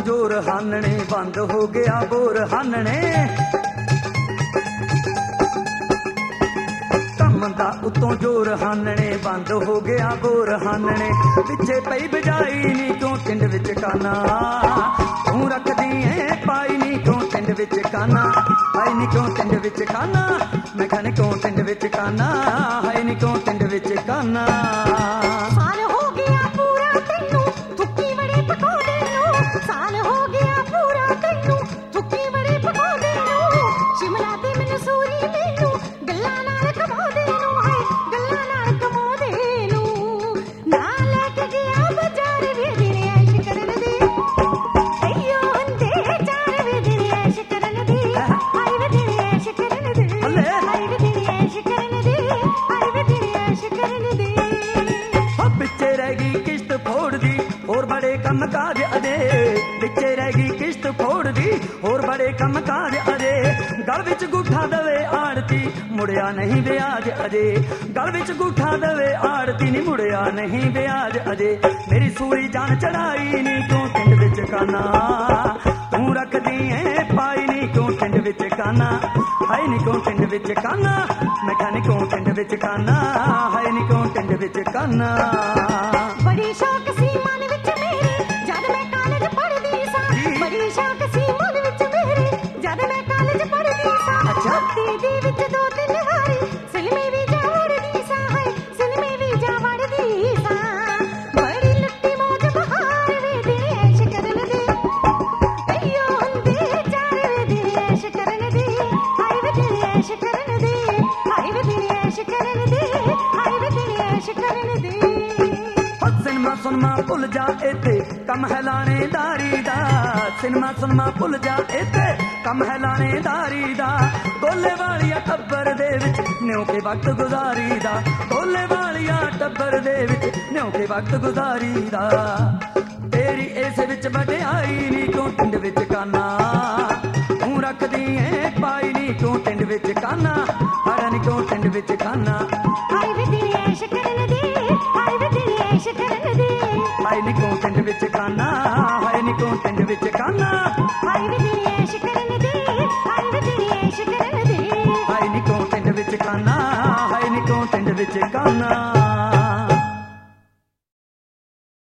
जोर हानने बंद हो गया बोर हानने दा उतों जोर हानने बंद हो गया बोर हानने पिछे पई बजाई नी क्यों टिंड विच काना तू रखदी है पाई नी क्यों टिंड विच काना हाय नी क्यों टिंड विच काना मैं खाने क्यों टिंड विच काना हाय नी क्यों टिंड विच काना साल हो गया पूरा तैनू थुक्की बड़ी पकाउंदे नू साल हो गया पूरा तैनू थुक्की बड़ी पकाउंदे नू शिमला ते मनसूरी मैनू गल्लां नाल कमाउंदे कम काज अजे पिछे रह गई किश्त फोड़ दी होर बड़े कम काज अजे गल विच गुठा दवे आड़ती मुड़िया नहीं ब्याज अजे गल विच गुठा दवे आड़ती नी मुड़िया नहीं ब्याज अजे मेरी सूरी जान चढ़ाई नी क्यों टिंड विच काना तू रखदी है पाई नी क्यों टिंड विच काना हाय नी क्यों टिंड विच काना मैं खानी क्यों टिंड विच काना हाय नी क्यों टिंड विच काना बड़ी शौक सी मन विच मेरे जद मैं कॉलेज पढ़दी सा बड़ी शौक सी मन विच मेरे जद मैं कॉलेज पढ़दी सा अच्छा दीदी विच दो तीन वारी सिलमे भी जा वड़दी सा है सिलमे भी जा वड़दी सा बड़ी लुट्टी मौज बहार वे दिन ऐश करन दे अयो हुंदे चार वे दिन ऐश करन दे हाय वे दिन ऐश करन दे हाय वे दिन ऐश करन दे हाय वे दिन ऐश करन दे सुनमा भुल जा इते कम है लानेदारी दा सिनेमा सुनमा भुल जा इते कम है लानेदारी दा गोले वालिया टब्बर दे विच न्यों के वक्त गुजारी दा गोले वालिया टब्बर दे विच न्यों के वक्त गुजारी दा तेरी इस विच वड्याई नी क्यों टिंड विच काना तू रखदी है पाई नी क्यों टिंड विच काना हरा नी क्यों टिंड विच काना हाय वे दिन ऐश करन दे हाय वे दिन ऐश करन दे हाय नी क्यों टिंड विच काना हाय नी क्यों टिंड विच काना हाय वे दिन ऐश करन दे हाय वे दिन ऐश करन दे हाय नी क्यों टिंड विच काना हाय नी क्यों टिंड विच काना